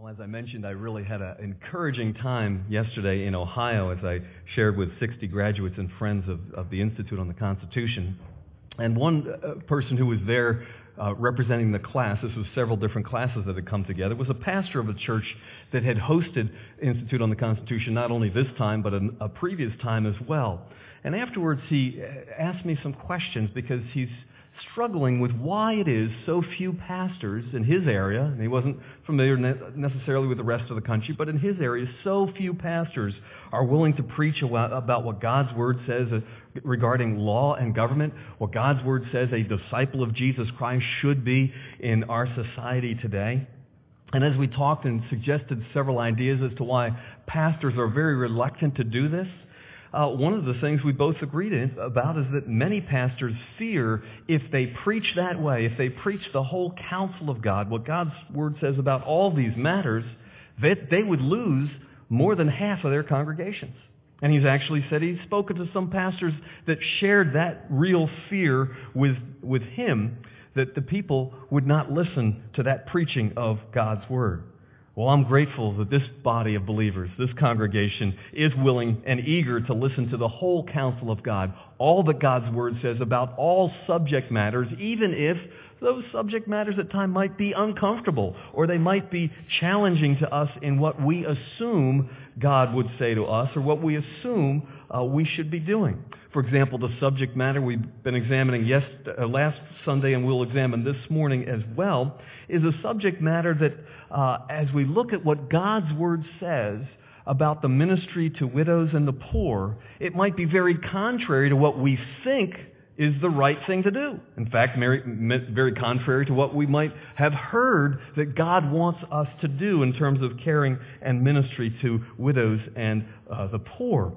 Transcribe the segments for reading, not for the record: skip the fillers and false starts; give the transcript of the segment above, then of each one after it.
Well, as I mentioned, I really had an encouraging time yesterday in Ohio as I shared with 60 graduates and friends of the Institute on the Constitution. And one person who was there representing the class, this was several different classes that had come together, was a pastor of a church that had hosted Institute on the Constitution not only this time, but a previous time as well. And afterwards, he asked me some questions because he's struggling with why it is so few pastors in his area, and he wasn't familiar necessarily with the rest of the country, but in his area, so few pastors are willing to preach about what God's Word says regarding law and government, what God's Word says a disciple of Jesus Christ should be in our society today. And as we talked and suggested several ideas as to why pastors are very reluctant to do this, one of the things we both agreed about is that many pastors fear if they preach that way, if they preach the whole counsel of God, what God's Word says about all these matters, that they would lose more than half of their congregations. And he's actually said he's spoken to some pastors that shared that real fear with him, that the people would not listen to that preaching of God's Word. Well, I'm grateful that this body of believers, this congregation, is willing and eager to listen to the whole counsel of God, all that God's Word says about all subject matters, even if those subject matters at times might be uncomfortable or they might be challenging to us in what we assume God would say to us or what we assume we should be doing. For example, the subject matter we've been examining last Sunday and we'll examine this morning as well is a subject matter that as we look at what God's Word says about the ministry to widows and the poor, it might be very contrary to what we think is the right thing to do. In fact, very contrary to what we might have heard that God wants us to do in terms of caring and ministry to widows and the poor.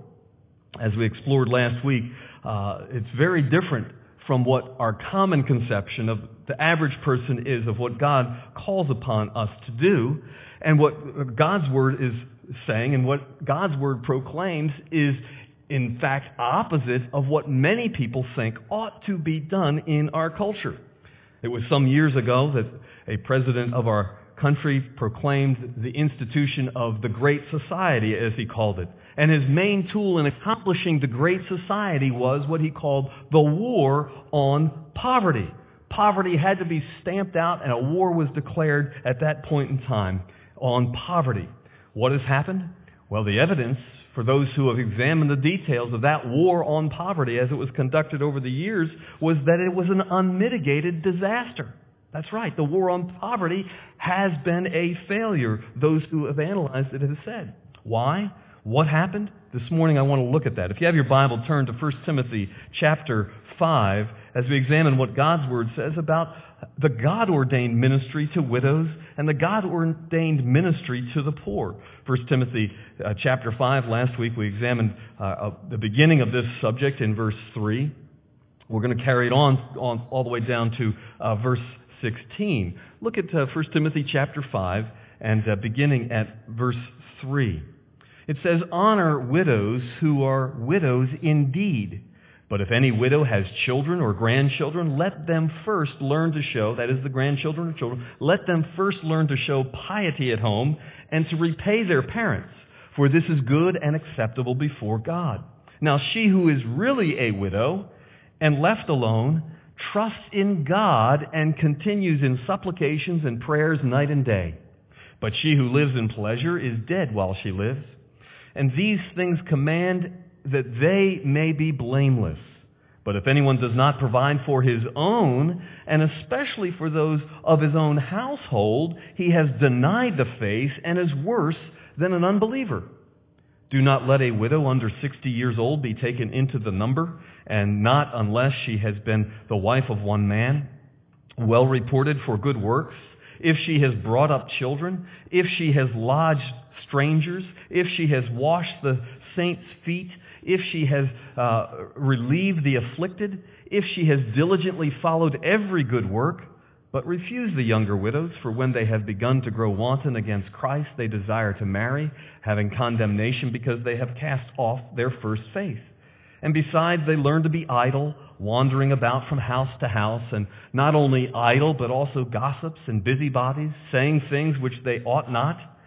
As we explored last week, it's very different from what our common conception of the average person is of what God calls upon us to do. And what God's Word is saying and what God's Word proclaims is in fact opposite of what many people think ought to be done in our culture. It was some years ago that a president of our country proclaimed the institution of the Great Society, as he called it. And his main tool in accomplishing the Great Society was what he called the war on poverty. Poverty had to be stamped out, and a war was declared at that point in time on poverty. What has happened? Well, the evidence for those who have examined the details of that war on poverty as it was conducted over the years was that it was an unmitigated disaster. That's right. The war on poverty has been a failure. Those who have analyzed it have said. Why? What happened? This morning I want to look at that. If you have your Bible, turn to 1 Timothy chapter 5 as we examine what God's Word says about the God-ordained ministry to widows and the God-ordained ministry to the poor. 1 Timothy chapter 5, last week we examined the beginning of this subject in verse 3. We're going to carry it on all the way down to verse 16. Look at 1 Timothy chapter 5 and beginning at verse 3. It says, "Honor widows who are widows indeed. But if any widow has children or grandchildren, let them first learn to show," that is the grandchildren or children, "let them first learn to show piety at home and to repay their parents, for this is good and acceptable before God. Now she who is really a widow and left alone trusts in God and continues in supplications and prayers night and day. But she who lives in pleasure is dead while she lives. And these things command that they may be blameless. But if anyone does not provide for his own, and especially for those of his own household, he has denied the faith and is worse than an unbeliever. Do not let a widow under 60 years old be taken into the number, and not unless she has been the wife of one man, well reported for good works, if she has brought up children, if she has lodged strangers, if she has washed the saints' feet, if she has relieved the afflicted, if she has diligently followed every good work, but refuse the younger widows, for when they have begun to grow wanton against Christ, they desire to marry, having condemnation because they have cast off their first faith. And besides, they learn to be idle, wandering about from house to house, and not only idle, but also gossips and busybodies, saying things which they ought not.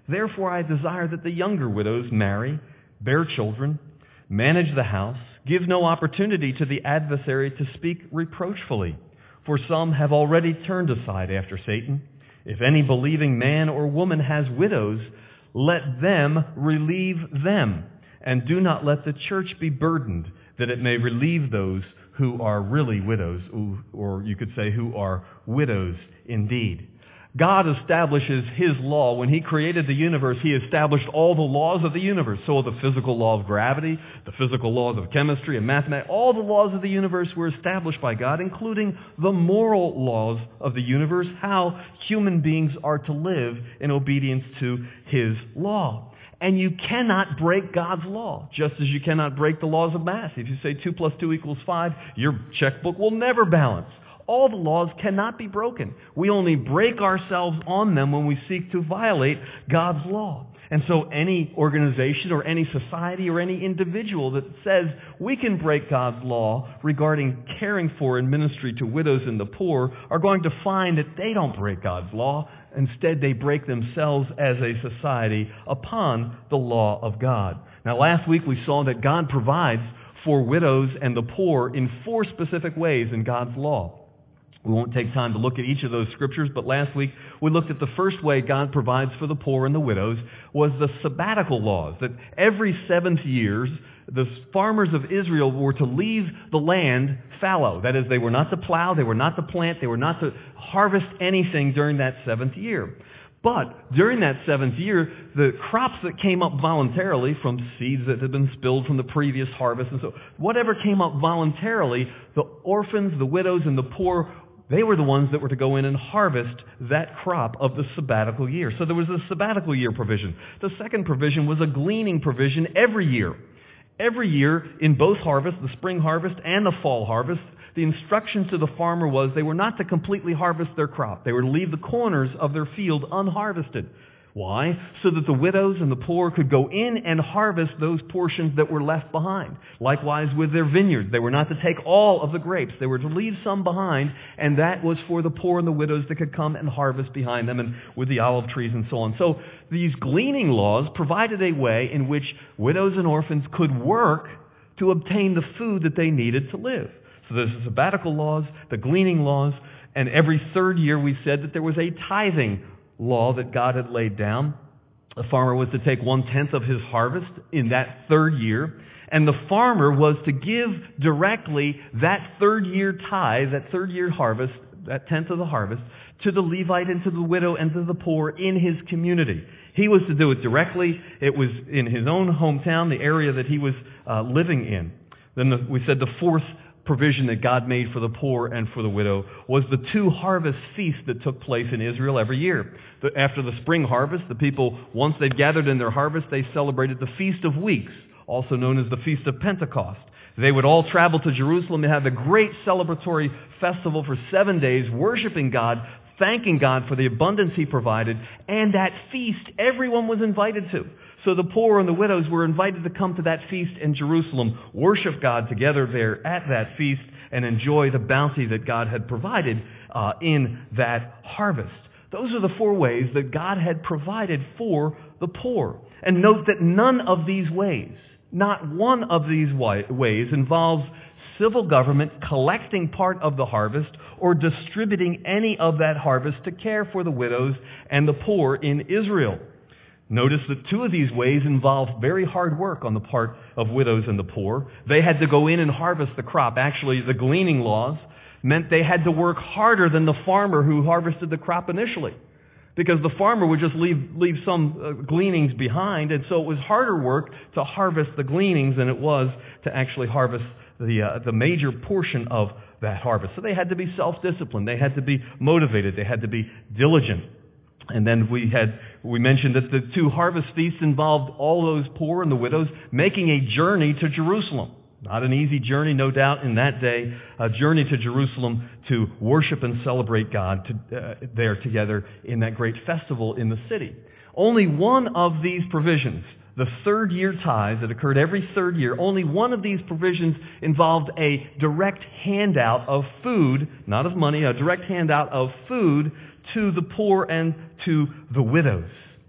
Therefore I desire that the younger widows marry, bear children, manage the house, give no opportunity to the adversary to speak reproachfully. For some have already turned aside after Satan. If any believing man or woman has widows, let them relieve them, and do not let the church be burdened, that it may relieve those who are really widows, or you could say who are widows indeed. God establishes His law. When He created the universe, He established all the laws of the universe. So the physical law of gravity, the physical laws of chemistry and mathematics, all the laws of the universe were established by God, including the moral laws of the universe, how human beings are to live in obedience to His law. And you cannot break God's law, just as you cannot break the laws of math. If you say 2 plus 2 equals 5, your checkbook will never balance. All the laws cannot be broken. We only break ourselves on them when we seek to violate God's law. And so any organization or any society or any individual that says we can break God's law regarding caring for and ministry to widows and the poor are going to find that they don't break God's law. Instead, they break themselves as a society upon the law of God. Now, last week we saw that God provides for widows and the poor in 4 specific ways in God's law. We won't take time to look at each of those scriptures, but last week we looked at the first way God provides for the poor and the widows was the sabbatical laws, that every 7th year the farmers of Israel were to leave the land fallow. That is, they were not to plow, they were not to plant, they were not to harvest anything during that 7th year. But during that 7th year, the crops that came up voluntarily from seeds that had been spilled from the previous harvest, and so whatever came up voluntarily, the orphans, the widows, and the poor, they were the ones that were to go in and harvest that crop of the sabbatical year. So there was a sabbatical year provision. The second provision was a gleaning provision every year. Every year in both harvests, the spring harvest and the fall harvest, the instruction to the farmer was they were not to completely harvest their crop. They were to leave the corners of their field unharvested. Why? So that the widows and the poor could go in and harvest those portions that were left behind. Likewise with their vineyards. They were not to take all of the grapes. They were to leave some behind, and that was for the poor and the widows that could come and harvest behind them, and with the olive trees and so on. So these gleaning laws provided a way in which widows and orphans could work to obtain the food that they needed to live. So there's the sabbatical laws, the gleaning laws, and every 3rd year we said that there was a tithing law that God had laid down. The farmer was to take 1/10 of his harvest in that 3rd year, and the farmer was to give directly that 3rd year tithe, that 3rd year harvest, that 10th of the harvest, to the Levite and to the widow and to the poor in his community. He was to do it directly. It was in his own hometown, the area that he was living in. Then we said the 4th provision that God made for the poor and for the widow was the 2 harvest feasts that took place in Israel every year. After the spring harvest, the people, once they'd gathered in their harvest, they celebrated the Feast of Weeks, also known as the Feast of Pentecost. They would all travel to Jerusalem and have a great celebratory festival for 7 days, worshiping God, thanking God for the abundance He provided, and that feast everyone was invited to. So the poor and the widows were invited to come to that feast in Jerusalem, worship God together there at that feast, and enjoy the bounty that God had provided in that harvest. Those are the 4 ways that God had provided for the poor. And note that none of these ways, not one of these ways, involves civil government collecting part of the harvest or distributing any of that harvest to care for the widows and the poor in Israel. Notice that 2 of these ways involved very hard work on the part of widows and the poor. They had to go in and harvest the crop. Actually, the gleaning laws meant they had to work harder than the farmer who harvested the crop initially, because the farmer would just leave some gleanings behind, and so it was harder work to harvest the gleanings than it was to actually harvest the major portion of that harvest. So they had to be self-disciplined. They had to be motivated. They had to be diligent. And then we mentioned that the 2 harvest feasts involved all those poor and the widows making a journey to Jerusalem. Not an easy journey, no doubt, in that day, a journey to Jerusalem to worship and celebrate God there together in that great festival in the city. Only one of these provisions, the 3rd year tithe that occurred every 3rd year, only one of these provisions involved a direct handout of food, not of money, a direct handout of food to the poor and to the widows.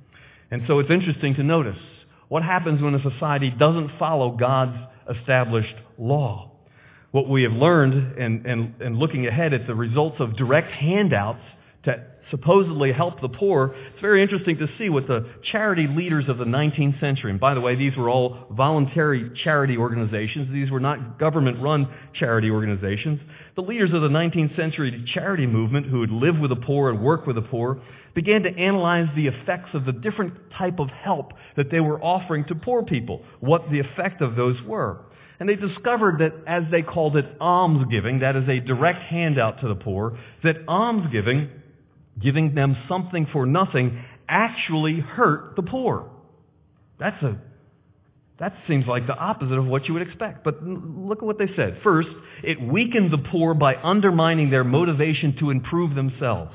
And so it's interesting to notice what happens when a society doesn't follow God's established law. What we have learned and looking ahead at the results of direct handouts to supposedly help the poor, it's very interesting to see what the charity leaders of the 19th century, and by the way, these were all voluntary charity organizations. These were not government-run charity organizations. The leaders of the 19th century charity movement, who would live with the poor and work with the poor, began to analyze the effects of the different type of help that they were offering to poor people, what the effect of those were. And they discovered that, as they called it, almsgiving, that is a direct handout to the poor, that almsgiving, giving them something for nothing, actually hurt the poor. That seems like the opposite of what you would expect. But look at what they said. First, it weakened the poor by undermining their motivation to improve themselves.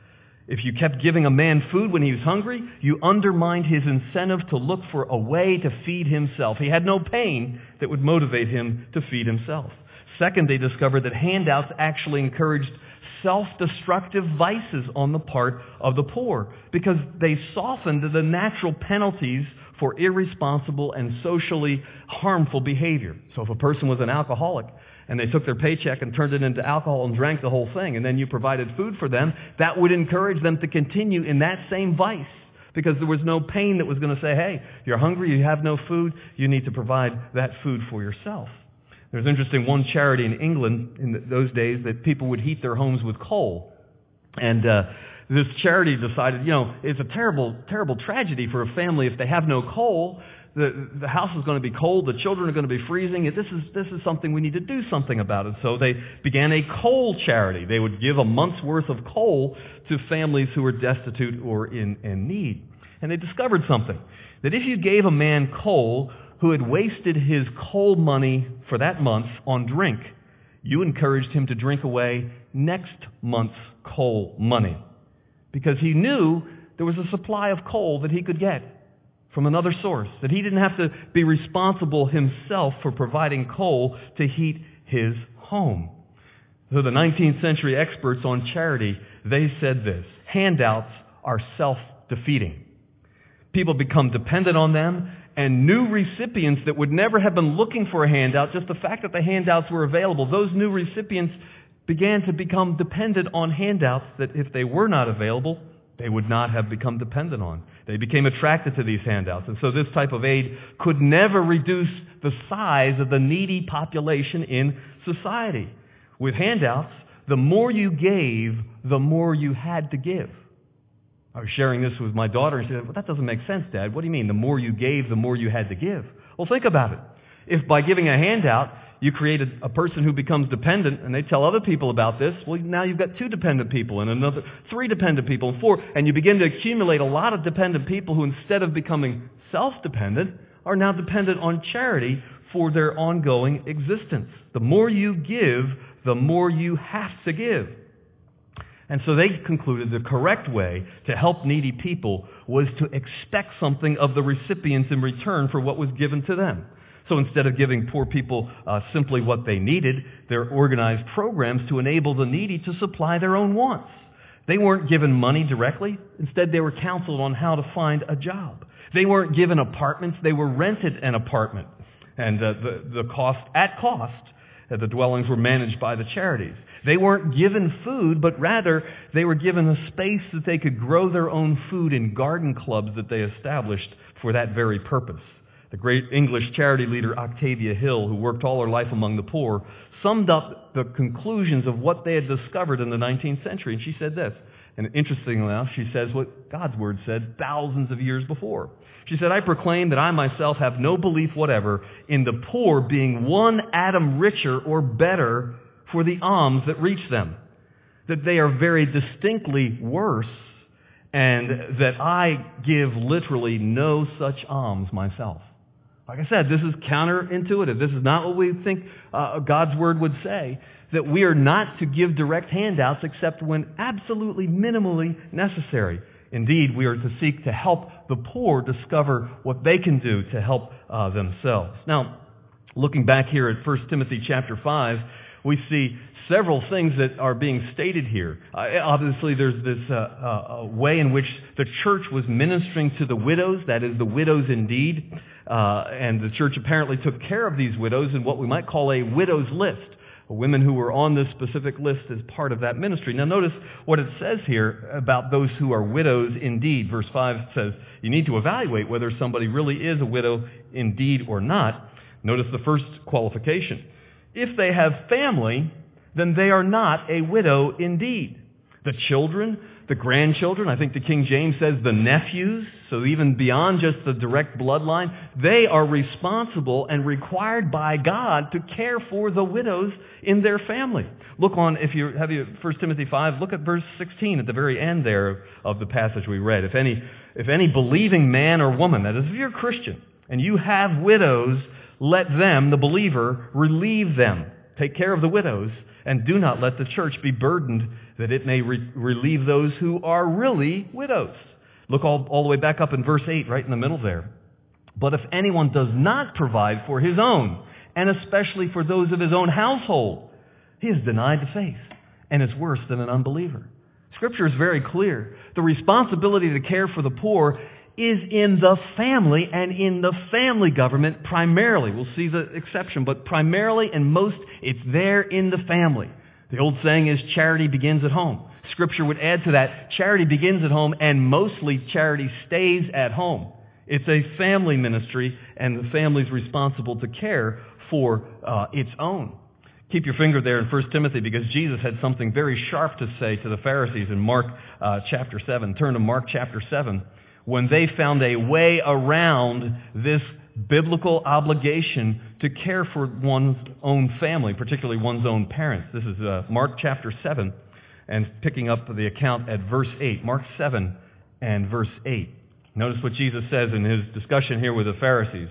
If you kept giving a man food when he was hungry, you undermined his incentive to look for a way to feed himself. He had no pain that would motivate him to feed himself. Second, they discovered that handouts actually encouraged self-destructive vices on the part of the poor because they softened the natural penalties for irresponsible and socially harmful behavior. So if a person was an alcoholic and they took their paycheck and turned it into alcohol and drank the whole thing, and then you provided food for them, that would encourage them to continue in that same vice because there was no pain that was going to say, hey, you're hungry, you have no food, you need to provide that food for yourself. There's interesting one charity in England in those days that people would heat their homes with coal. And this charity decided, it's a terrible, terrible tragedy for a family if they have no coal. The house is going to be cold. The children are going to be freezing. This is something we need to do something about it. So they began a coal charity. They would give a month's worth of coal to families who were destitute or in need. And they discovered something, that if you gave a man coal who had wasted his coal money for that month on drink, you encouraged him to drink away next month's coal money. Because he knew there was a supply of coal that he could get from another source, that he didn't have to be responsible himself for providing coal to heat his home. So the 19th century experts on charity, they said this: handouts are self-defeating. People become dependent on them, and new recipients that would never have been looking for a handout, just the fact that the handouts were available, those new recipients began to become dependent on handouts that if they were not available, they would not have become dependent on. They became attracted to these handouts. And so this type of aid could never reduce the size of the needy population in society. With handouts, the more you gave, the more you had to give. I was sharing this with my daughter, and she said, well, that doesn't make sense, Dad. What do you mean? The more you gave, the more you had to give. Well, think about it. If by giving a handout, you create a person who becomes dependent, and they tell other people about this, well, now you've got 2 dependent people, and another 3 dependent people, and 4, and you begin to accumulate a lot of dependent people who, instead of becoming self-dependent, are now dependent on charity for their ongoing existence. The more you give, the more you have to give. And so they concluded the correct way to help needy people was to expect something of the recipients in return for what was given to them. So instead of giving poor people simply what they needed, they organized programs to enable the needy to supply their own wants. They weren't given money directly. Instead, they were counseled on how to find a job. They weren't given apartments. They were rented an apartment. And the dwellings were managed by the charities. They weren't given food, but rather they were given a space that they could grow their own food in garden clubs that they established for that very purpose. The great English charity leader Octavia Hill, who worked all her life among the poor, summed up the conclusions of what they had discovered in the 19th century. And she said this, and interestingly enough, she says what God's Word said thousands of years before. She said, I proclaim that I myself have no belief whatever in the poor being one atom richer or better for the alms that reach them, that they are very distinctly worse, and that I give literally no such alms myself. Like I said, this is counterintuitive. This is not what we think God's Word would say, that we are not to give direct handouts except when absolutely minimally necessary. Indeed, we are to seek to help the poor discover what they can do to help themselves. Now, looking back here at 1 Timothy chapter 5, we see several things that are being stated here. Obviously, there's this way in which the church was ministering to the widows, that is, the widows indeed, and the church apparently took care of these widows in what we might call a widow's list, women who were on this specific list as part of that ministry. Now notice what it says here about those who are widows indeed. Verse 5 says, you need to evaluate whether somebody really is a widow indeed or not. Notice the first qualification. If they have family, then they are not a widow indeed. The children, the grandchildren, I think the King James says the nephews, so even beyond just the direct bloodline, they are responsible and required by God to care for the widows in their family. Look on, if you have 1 Timothy 5, look at verse 16 at the very end there of the passage we read. If any believing man or woman, that is, if you're a Christian, and you have widows, let them, the believer, relieve them. Take care of the widows, and do not let the church be burdened that it may relieve those who are really widows. Look all the way back up in verse 8, right in the middle there. But if anyone does not provide for his own, and especially for those of his own household, he has denied the faith and is worse than an unbeliever. Scripture is very clear. The responsibility to care for the poor is in the family and in the family government primarily. We'll see the exception, but primarily and most, it's there in the family. The old saying is charity begins at home. Scripture would add to that, charity begins at home and mostly charity stays at home. It's a family ministry and the family's responsible to care for its own. Keep your finger there in 1 Timothy because Jesus had something very sharp to say to the Pharisees in Mark chapter 7. Turn to Mark chapter 7. When they found a way around this biblical obligation to care for one's own family, particularly one's own parents. This is Mark chapter 7, and picking up the account at verse 8. Mark 7 and verse 8. Notice what Jesus says in his discussion here with the Pharisees.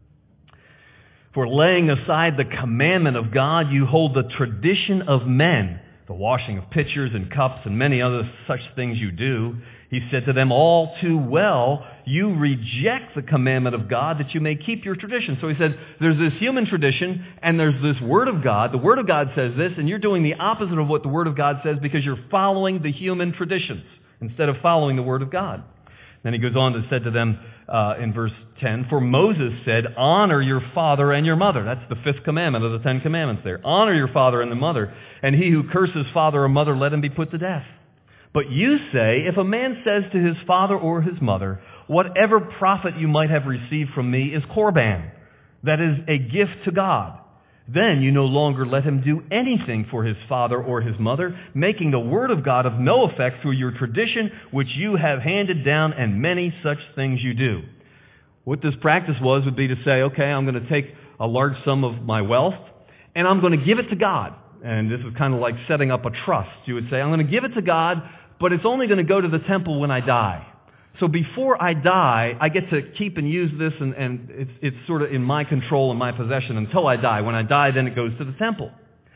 For laying aside the commandment of God, you hold the tradition of men, the washing of pitchers and cups and many other such things you do. He said to them, all too well, you reject the commandment of God that you may keep your tradition. So he said, there's this human tradition and there's this Word of God. The Word of God says this, and you're doing the opposite of what the Word of God says because you're following the human traditions instead of following the Word of God. Then he goes on to say to them in verse 10, for Moses said, honor your father and your mother. That's the fifth commandment of the Ten Commandments there. Honor your father and the mother, and he who curses father or mother, let him be put to death. But you say, if a man says to his father or his mother, whatever profit you might have received from me is Korban, that is a gift to God, then you no longer let him do anything for his father or his mother, making the word of God of no effect through your tradition, which you have handed down, and many such things you do. What this practice would be to say, okay, I'm going to take a large sum of my wealth, and I'm going to give it to God. And this is kind of like setting up a trust. You would say, I'm going to give it to God, but it's only going to go to the temple when I die. So before I die, I get to keep and use this, and it's sort of in my control and my possession until I die. When I die, then it goes to the temple.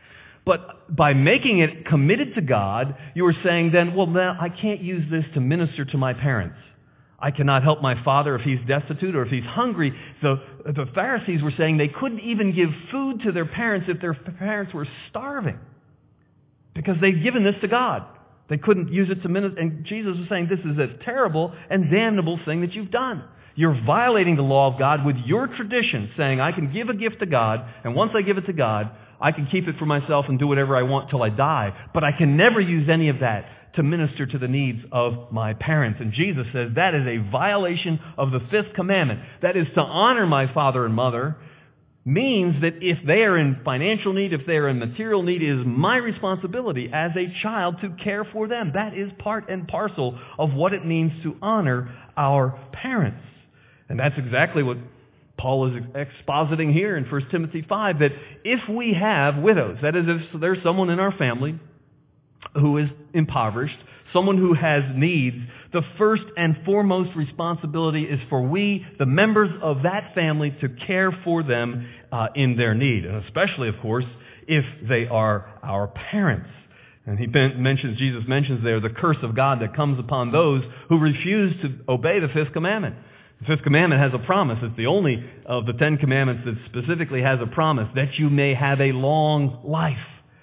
But by making it committed to God, you are saying then, well, now I can't use this to minister to my parents. I cannot help my father if he's destitute or if he's hungry. The Pharisees were saying they couldn't even give food to their parents if their parents were starving because they'd given this to God. They couldn't use it to minister. And Jesus was saying this is a terrible and damnable thing that you've done. You're violating the law of God with your tradition, saying I can give a gift to God, and once I give it to God, I can keep it for myself and do whatever I want till I die. But I can never use any of that to minister to the needs of my parents. And Jesus says that is a violation of the fifth commandment. That is to honor my father and mother, means that if they are in financial need, if they are in material need, it is my responsibility as a child to care for them. That is part and parcel of what it means to honor our parents. And that's exactly what Paul is expositing here in 1 Timothy 5, that if we have widows, that is, if there's someone in our family who is impoverished, someone who has needs, the first and foremost responsibility is for we, the members of that family, to care for them in their need. And especially, of course, if they are our parents. And Jesus mentions there the curse of God that comes upon those who refuse to obey the fifth commandment. The fifth commandment has a promise. It's the only of the Ten Commandments that specifically has a promise that you may have a long life.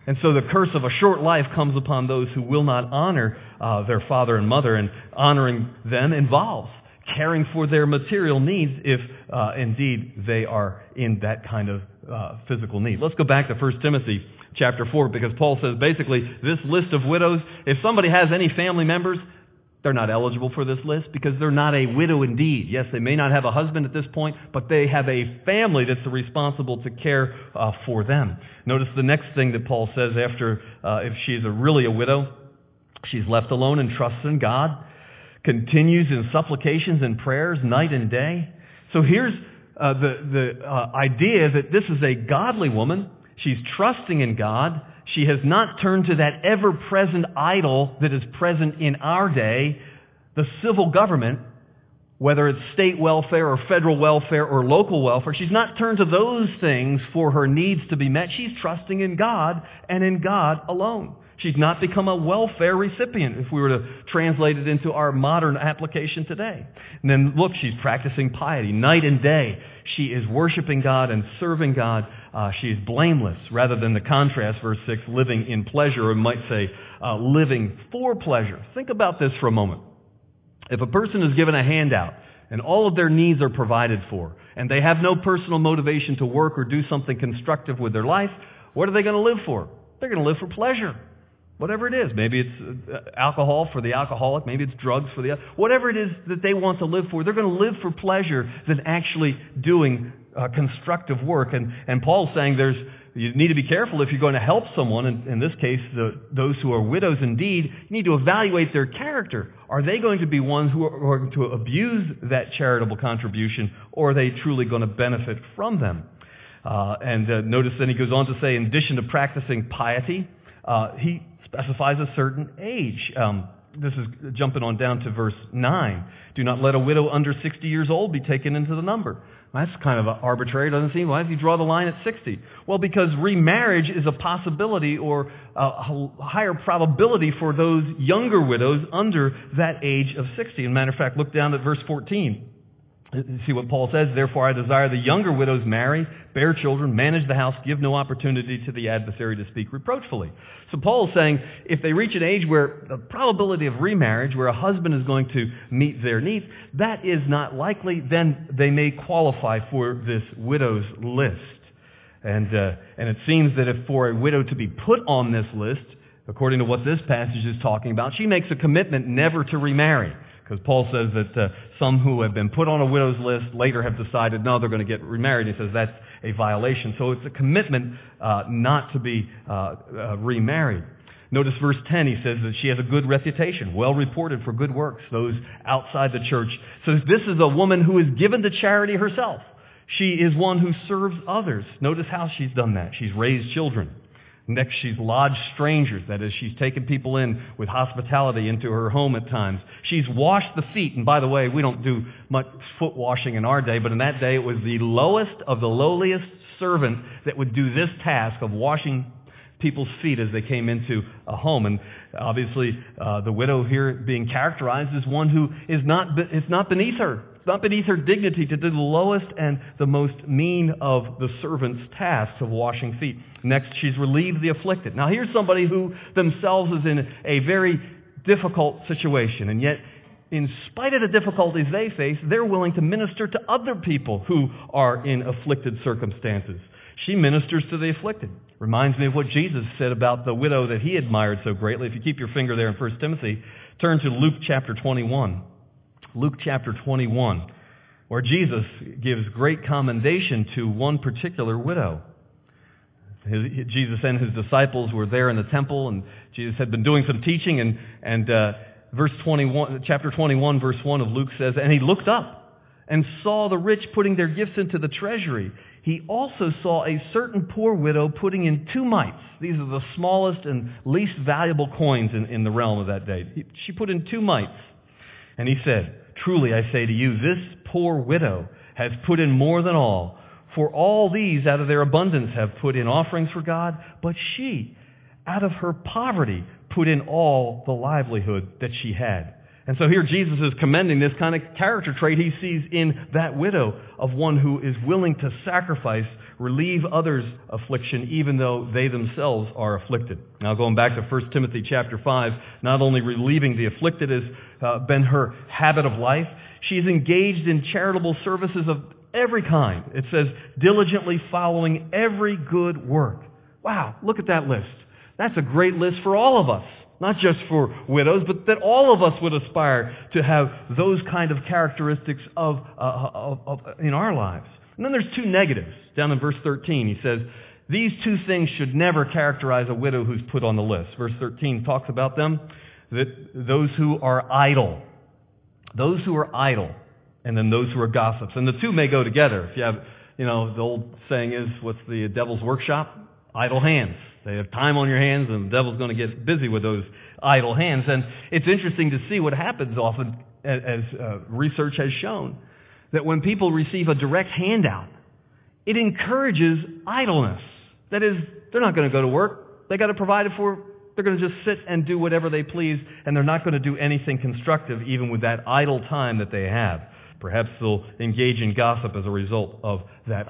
And so the curse of a short life comes upon those who will not honor their father and mother, and honoring them involves caring for their material needs if indeed they are in that kind of physical need. Let's go back to 1 Timothy chapter 4, because Paul says basically this list of widows, if somebody has any family members, they're not eligible for this list because they're not a widow indeed. Yes, they may not have a husband at this point, but they have a family that's responsible to care for them. Notice the next thing that Paul says after, if she's really a widow, she's left alone and trusts in God, continues in supplications and prayers night and day. So here's the idea that this is a godly woman. She's trusting in God. She has not turned to that ever-present idol that is present in our day, the civil government, whether it's state welfare or federal welfare or local welfare. She's not turned to those things for her needs to be met. She's trusting in God and in God alone. She's not become a welfare recipient, if we were to translate it into our modern application today. And then look, she's practicing piety night and day. She is worshiping God and serving God. She is blameless, rather than the contrast, verse 6, living in pleasure, or might say living for pleasure. Think about this for a moment. If a person is given a handout and all of their needs are provided for, and they have no personal motivation to work or do something constructive with their life, what are they going to live for? They're going to live for pleasure. Whatever it is. Maybe it's alcohol for the alcoholic. Maybe it's drugs for the other. Whatever it is that they want to live for, they're going to live for pleasure than actually doing constructive work. And Paul's saying you need to be careful if you're going to help someone, in this case, those who are widows indeed, you need to evaluate their character. Are they going to be ones who are going to abuse that charitable contribution, or are they truly going to benefit from them? Notice then he goes on to say, in addition to practicing piety, he specifies a certain age. This is jumping on down to verse 9. Do not let a widow under 60 years old be taken into the number. That's kind of arbitrary, doesn't it seem? Why does he draw the line at 60? Well, because remarriage is a possibility, or a higher probability for those younger widows under that age of 60. As a matter of fact, look down at verse 14. See what Paul says. Therefore, I desire the younger widows marry, bear children, manage the house, give no opportunity to the adversary to speak reproachfully. So Paul is saying if they reach an age where the probability of remarriage, where a husband is going to meet their needs, that is not likely, then they may qualify for this widow's list. And it seems that if for a widow to be put on this list, according to what this passage is talking about, she makes a commitment never to remarry. Because Paul says that some who have been put on a widow's list later have decided, no, they're going to get remarried. He says that's a violation. So it's a commitment not to be remarried. Notice verse 10, he says that she has a good reputation, well reported for good works, those outside the church. So this is a woman who is given to charity herself. She is one who serves others. Notice how she's done that. She's raised children. Next, she's lodged strangers. That is, she's taken people in with hospitality into her home at times. She's washed the feet. And by the way, we don't do much foot washing in our day, but in that day it was the lowest of the lowliest servant that would do this task of washing people's feet as they came into a home. And obviously, the widow here being characterized as one who it's not beneath her. It's not beneath her dignity to do the lowest and the most mean of the servant's tasks of washing feet. Next, she's relieved the afflicted. Now, here's somebody who themselves is in a very difficult situation, and yet, in spite of the difficulties they face, they're willing to minister to other people who are in afflicted circumstances. She ministers to the afflicted. Reminds me of what Jesus said about the widow that he admired so greatly. If you keep your finger there in 1 Timothy, turn to Luke chapter 21. Luke chapter 21, where Jesus gives great commendation to one particular widow. Jesus and his disciples were there in the temple, and Jesus had been doing some teaching, and verse 21, chapter 21, verse 1 of Luke says, and he looked up and saw the rich putting their gifts into the treasury. He also saw a certain poor widow putting in 2 mites. These are the smallest and least valuable coins in the realm of that day. She put in 2 mites. And he said, truly I say to you, this poor widow has put in more than all. For all these out of their abundance have put in offerings for God, but she, out of her poverty, put in all the livelihood that she had. And so here Jesus is commending this kind of character trait he sees in that widow of one who is willing to sacrifice, relieve others' affliction, even though they themselves are afflicted. Now going back to 1 Timothy chapter 5, not only relieving the afflicted has been her habit of life, she's engaged in charitable services of every kind. It says, diligently following every good work. Wow, look at that list. That's a great list for all of us. Not just for widows, but that all of us would aspire to have those kind of characteristics of in our lives. And then there's two negatives. Down in verse 13, he says, these two things should never characterize a widow who's put on the list. Verse 13 talks about them, that those who are idle. Those who are idle, and then those who are gossips. And the two may go together. If you have, the old saying is, what's the devil's workshop? Idle hands. They have time on your hands, and the devil's going to get busy with those idle hands. And it's interesting to see what happens often, as research has shown, that when people receive a direct handout, it encourages idleness. That is, they're not going to go to work. They got to provide it for. They're going to just sit and do whatever they please, and they're not going to do anything constructive, even with that idle time that they have. Perhaps they'll engage in gossip as a result of that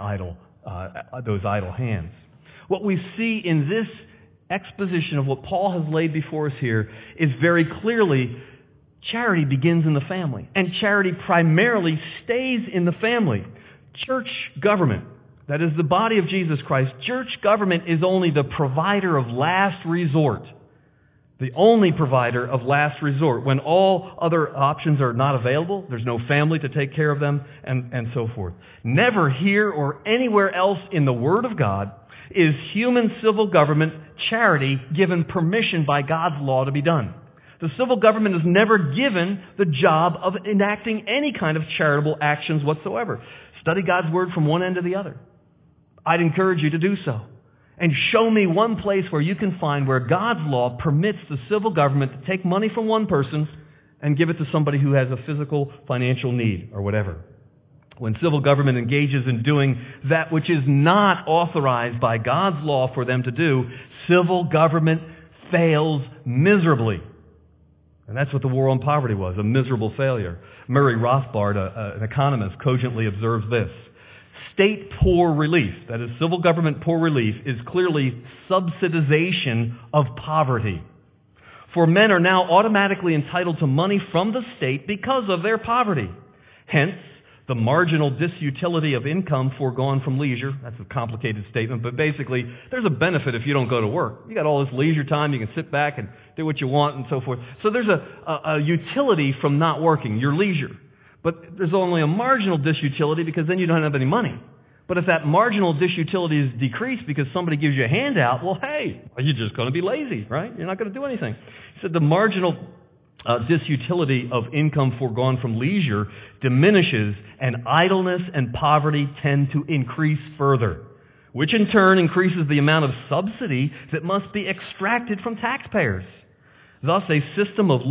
those idle hands. What we see in this exposition of what Paul has laid before us here is very clearly charity begins in the family. And charity primarily stays in the family. Church government, that is the body of Jesus Christ, church government is only the provider of last resort. The only provider of last resort. When all other options are not available, there's no family to take care of them, and so forth. Never here or anywhere else in the Word of God is human civil government, charity, given permission by God's law to be done. The civil government is never given the job of enacting any kind of charitable actions whatsoever. Study God's Word from one end to the other. I'd encourage you to do so. And show me one place where you can find where God's law permits the civil government to take money from one person and give it to somebody who has a physical, financial need or whatever. When civil government engages in doing that which is not authorized by God's law for them to do, civil government fails miserably. And that's what the war on poverty was, a miserable failure. Murray Rothbard, an economist, cogently observes this. State poor relief, that is civil government poor relief, is clearly subsidization of poverty. For men are now automatically entitled to money from the state because of their poverty. Hence, the marginal disutility of income foregone from leisure. That's a complicated statement, but basically, there's a benefit if you don't go to work. You got all this leisure time, you can sit back and do what you want and so forth. So there's a utility from not working, your leisure. But there's only a marginal disutility because then you don't have any money. But if that marginal disutility is decreased because somebody gives you a handout, well, hey, you're just going to be lazy, right? You're not going to do anything. He said the marginal disutility of income foregone from leisure diminishes, and idleness and poverty tend to increase further, which in turn increases the amount of subsidy that must be extracted from taxpayers. Thus, a system of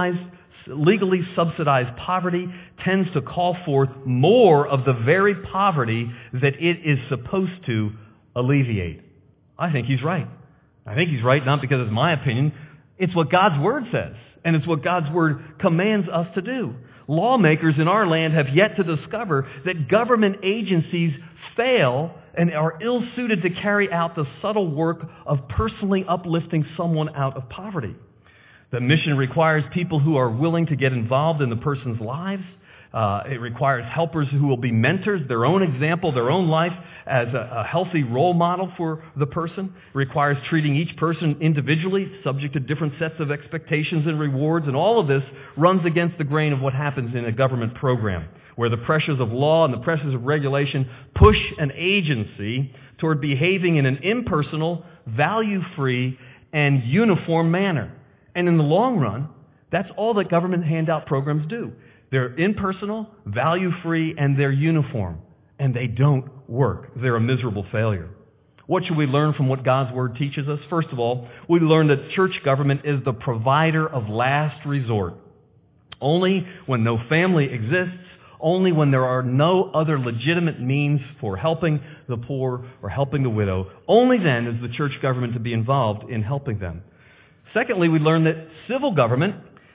legally subsidized poverty tends to call forth more of the very poverty that it is supposed to alleviate. I think he's right. I think he's right not because it's my opinion. It's what God's Word says. And it's what God's Word commands us to do. Lawmakers in our land have yet to discover that government agencies fail and are ill-suited to carry out the subtle work of personally uplifting someone out of poverty. The mission requires people who are willing to get involved in the person's lives. It requires helpers who will be mentors, their own example, their own life as a healthy role model for the person. It requires treating each person individually, subject to different sets of expectations and rewards. And all of this runs against the grain of what happens in a government program, where the pressures of law and the pressures of regulation push an agency toward behaving in an impersonal, value-free, and uniform manner. And in the long run, that's all that government handout programs do. They're impersonal, value-free, and they're uniform. And they don't work. They're a miserable failure. What should we learn from what God's Word teaches us? First of all, we learn that church government is the provider of last resort. Only when no family exists, only when there are no other legitimate means for helping the poor or helping the widow, only then is the church government to be involved in helping them. Secondly, we learn that civil government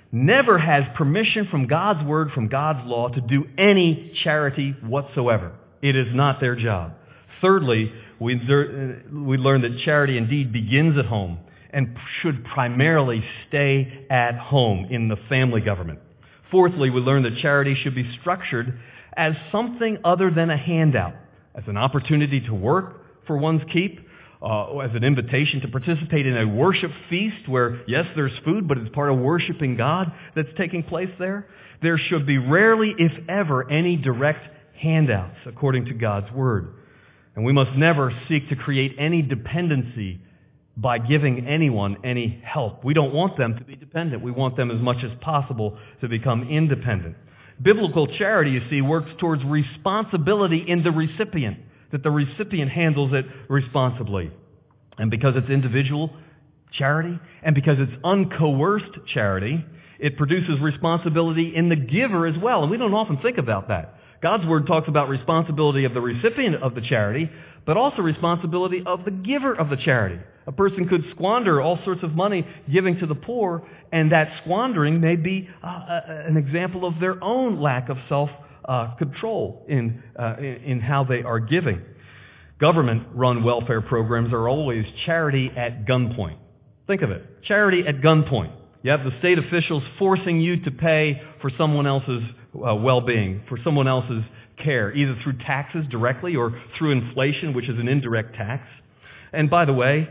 never has permission from God's Word, from God's law, to do any charity whatsoever. It is not their job. Thirdly, we learn that charity indeed begins at home and should primarily stay at home in the family government. Fourthly, we learn that charity should be structured as something other than a handout, as an opportunity to work for one's keep, as an invitation to participate in a worship feast where, yes, there's food, but it's part of worshiping God that's taking place there. There should be rarely, if ever, any direct handouts according to God's Word. And we must never seek to create any dependency by giving anyone any help. We don't want them to be dependent. We want them as much as possible to become independent. Biblical charity, you see, works towards responsibility in the recipient, that the recipient handles it responsibly. And because it's individual charity, and because it's uncoerced charity, it produces responsibility in the giver as well. And we don't often think about that. God's Word talks about responsibility of the recipient of the charity, but also responsibility of the giver of the charity. A person could squander all sorts of money giving to the poor, and that squandering may be an example of their own lack of self-control in how they are giving. Government-run welfare programs are always charity at gunpoint. Think of it. Charity at gunpoint. You have the state officials forcing you to pay for someone else's well-being, for someone else's care, either through taxes directly or through inflation, which is an indirect tax. And by the way,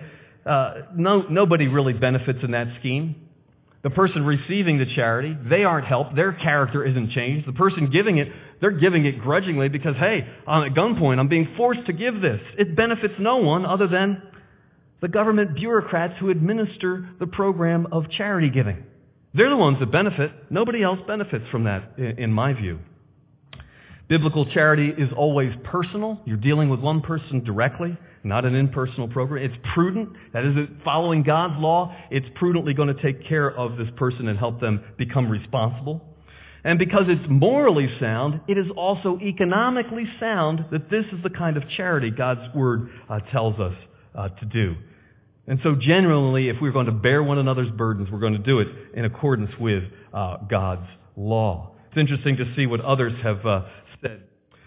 nobody really benefits in that scheme. The person receiving the charity, they aren't helped. Their character isn't changed. The person giving it, they're giving it grudgingly because, hey, I'm at gunpoint. I'm being forced to give this. It benefits no one other than the government bureaucrats who administer the program of charity giving. They're the ones that benefit. Nobody else benefits from that, in my view. Biblical charity is always personal. You're dealing with one person directly, not an impersonal program. It's prudent. That is, following God's law, it's prudently going to take care of this person and help them become responsible. And because it's morally sound, it is also economically sound that this is the kind of charity God's Word tells us to do. And so generally, if we're going to bear one another's burdens, we're going to do it in accordance with God's law. It's interesting to see what others have said.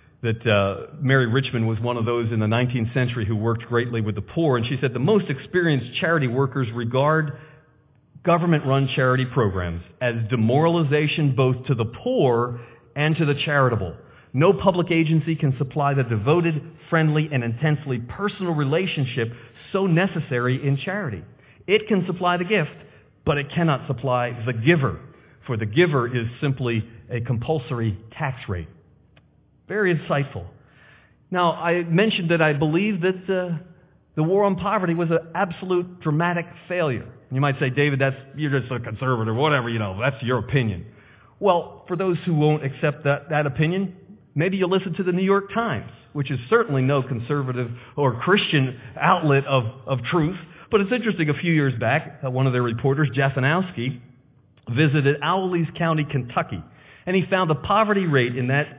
That Mary Richmond was one of those in the 19th century who worked greatly with the poor. And she said the most experienced charity workers regard government-run charity programs as demoralization both to the poor and to the charitable. No public agency can supply the devoted, friendly, and intensely personal relationship so necessary in charity. It can supply the gift, but it cannot supply the giver, for the giver is simply a compulsory tax rate. Very insightful. Now, I mentioned that I believe that the war on poverty was an absolute dramatic failure. You might say, David, you're just a conservative, whatever, that's your opinion. Well, for those who won't accept that opinion, maybe you'll listen to the New York Times, which is certainly no conservative or Christian outlet of truth. But it's interesting, a few years back, one of their reporters, Jafanowski, visited Owlees County, Kentucky, and he found a poverty rate in that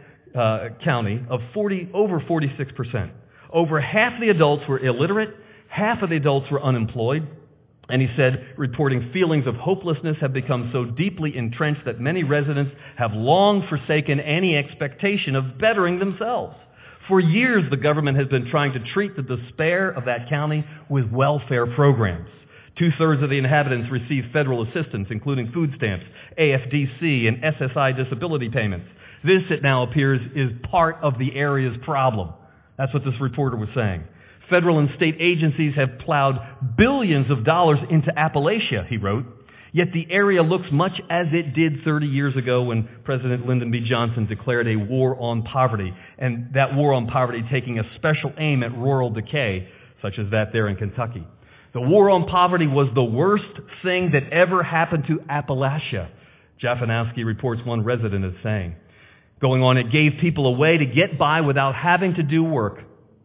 county of over 46%. Over half the adults were illiterate, half of the adults were unemployed, and he said, reporting feelings of hopelessness have become so deeply entrenched that many residents have long forsaken any expectation of bettering themselves. For years, the government has been trying to treat the despair of that county with welfare programs. 2/3 of the inhabitants receive federal assistance, including food stamps, AFDC, and SSI disability payments. This, it now appears, is part of the area's problem. That's what this reporter was saying. Federal and state agencies have plowed billions of dollars into Appalachia, he wrote, yet the area looks much as it did 30 years ago when President Lyndon B. Johnson declared a war on poverty, and that war on poverty taking a special aim at rural decay, such as that there in Kentucky. The war on poverty was the worst thing that ever happened to Appalachia, Jafanowski reports one resident as saying. Going on, it gave people a way to get by without having to do work.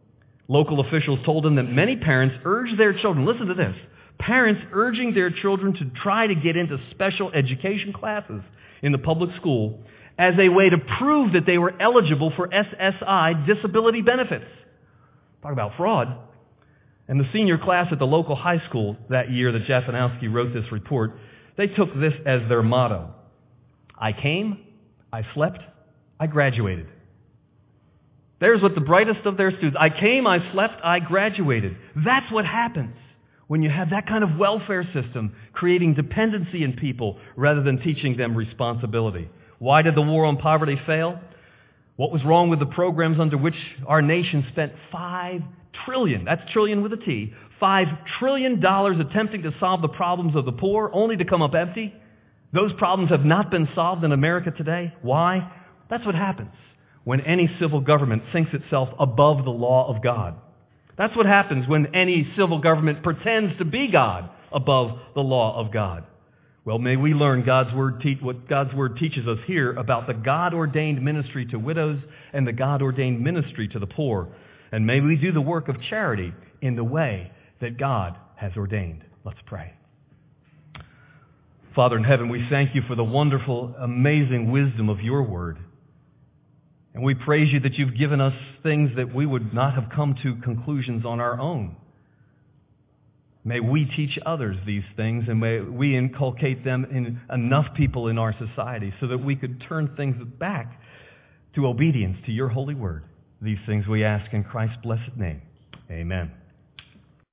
Local officials told him that many parents urged their children, listen to this, parents urging their children to try to get into special education classes in the public school as a way to prove that they were eligible for SSI disability benefits. Talk about fraud. And the senior class at the local high school that year that Jafanowski wrote this report, they took this as their motto. I came, I slept, I graduated. There's what the brightest of their students. I came, I slept, I graduated. That's what happens when you have that kind of welfare system creating dependency in people rather than teaching them responsibility. Why did the war on poverty fail? What was wrong with the programs under which our nation spent $5 trillion, that's trillion with a T, $5 trillion attempting to solve the problems of the poor, only to come up empty? Those problems have not been solved in America today. Why? That's what happens when any civil government thinks itself above the law of God. That's what happens when any civil government pretends to be God above the law of God. Well, may we learn what God's Word teaches us here about the God-ordained ministry to widows and the God-ordained ministry to the poor. And may we do the work of charity in the way that God has ordained. Let's pray. Father in heaven, we thank you for the wonderful, amazing wisdom of your Word. And we praise you that you've given us things that we would not have come to conclusions on our own. May we teach others these things, and may we inculcate them in enough people in our society so that we could turn things back to obedience to your holy word. These things we ask in Christ's blessed name. Amen.